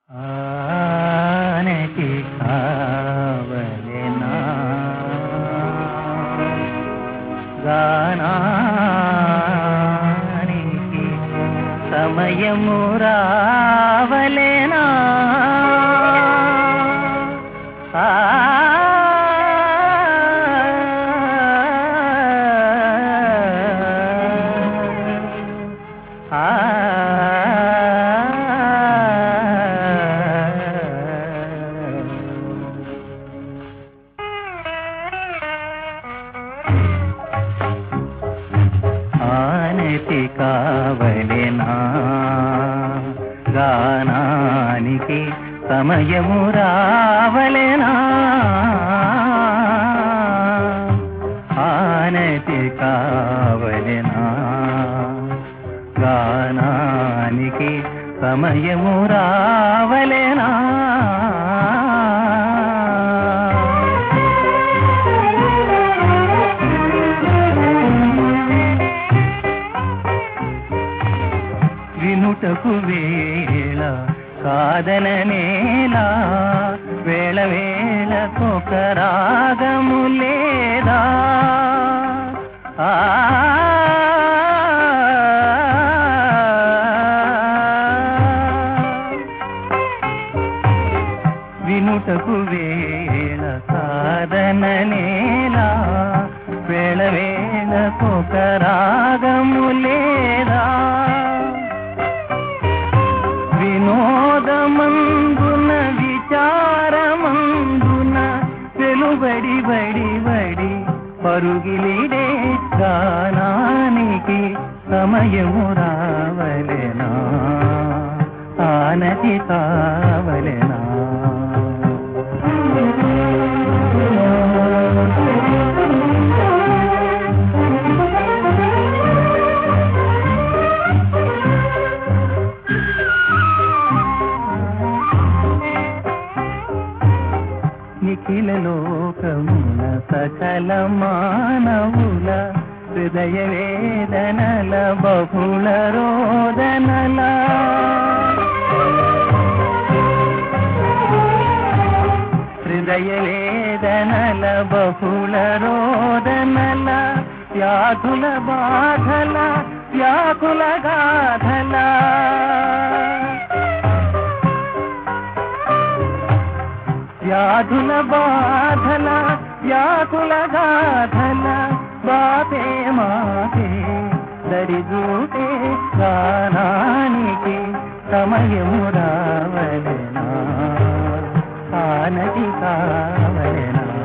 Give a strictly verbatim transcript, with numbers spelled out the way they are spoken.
ఆనతి కావలెనా గానానికి సమయము రావలెనా ఆనతి కావలెనా గానానికి సమయము రావలెనా ఆనతి కావలెనా గానానికి సమయము రావలెనా వినుటకు వేళ కాదననేలా వేళ వేళకొక రాగము లేదా ఆ వినుటకు వేళ కాదననేలా వేళ వేళకొక రాగము లేదా వినోదమందున విచారమందున వెలుబడి బడి బడి పరుగిలిడే గానానికి సమయము రావలెనా ఆనతి కావలెనా నిఖిల లోకమున సకల మానవుల హృదయ వేదనల బహుళ రోదనల హృదయ వేదనల బహుళ రోదనల వ్యాకుల బాధల వ్యాకుల గాథల వ్యాధుల బాధల వ్యాకుల గాథల బాపే మాపే దరిజూటే గానానికి సమయము రావలెనా ఆనతి కావలెనా